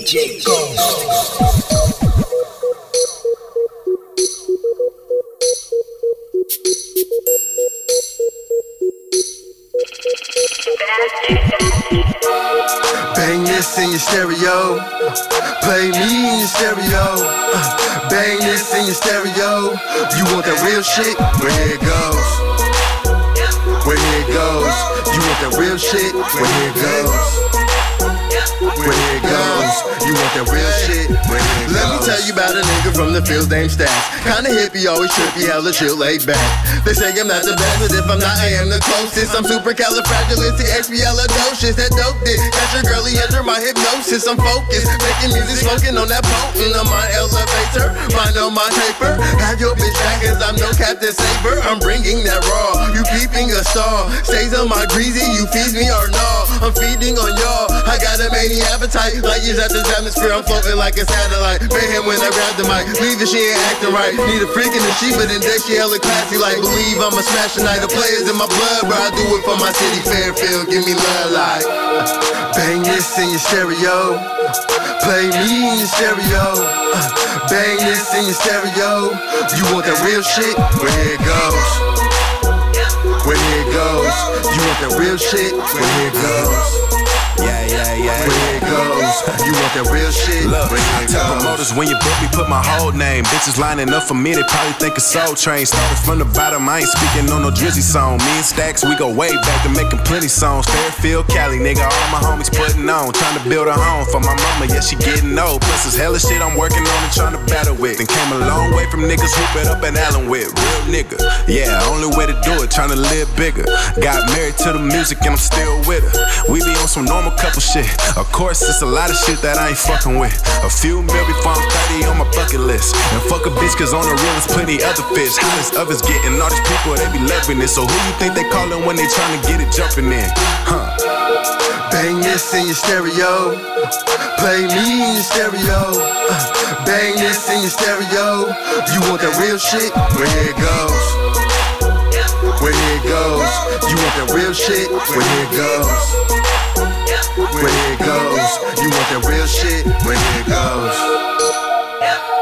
DJ Ghost. Bang this in your stereo. Play me in your stereo. Bang this in your stereo. You want that real shit? Well, here it goes. Well, here it goes. You want that real shit? Well, here it goes. Well, here it goes. You want that real shit? Well, here it goes. Let me tell you about a nigga from the field named Stacks. Kinda hippie, always trippy, hella chill, laid back. They say I'm not the best, but if I'm not, I am the closest. I'm supercalifragilisticexpialidocious. That dope dick, got your girlie under my hypnosis. I'm focused, making music, smoking on that potent. I'm my elevator, mine on my paper. Have your bitch back, cause I'm no Captain Saber. I'm bringing that raw, you peeping a star. Stays on my greasy, you feed me or no. I'm feeding on y'all, I got a mania appetite. Like years at this atmosphere, I'm floating like a satellite. Mayhem when I grab the mic, leave that she ain't acting right. Need a freak in the sheet, but in day she hella classy. Like believe I'm a smash tonight. The players in my blood, bro. I do it for my city, Fairfield. Give me love like bang this in your stereo. Play me in your stereo. Bang this in your stereo. You want that real shit? Well, here it goes. Well, here it goes. You want that real shit? Well, here it goes. Yeah. Where it goes, you want that real shit. Look, I tell promoters when you book me, put my whole name. Bitches lining up for me, they probably think it's Soul Train. Started from the bottom, I ain't speaking on no Drizzy song. Me and Stacks, we go way back to making plenty songs. Fairfield, Cali, nigga, all my homies putting on. Trying to build a home for my mama, yeah, she getting old. Plus it's hella shit I'm working on and trying to battle with. And came a long way from niggas who it up in Allen with. Real nigga, yeah, only way to do it, trying to live bigger. Got married to the music and I'm still with her. We be on some normal couple shit. Of course, it's a lot of shit that I ain't fucking with. A few mil before I'm 30 on my bucket list. And fuck a bitch, cause on the real is plenty other fish. Hottest others getting all these people, they be loving it. So who you think they callin' when they tryna get it jumping in? Bang this in your stereo. Play me in your stereo. Bang this in your stereo. You want that real shit? Well, here it goes. Well, here it goes. You want that real shit? Well, here it goes. Where it goes, you want that real shit? Where it goes.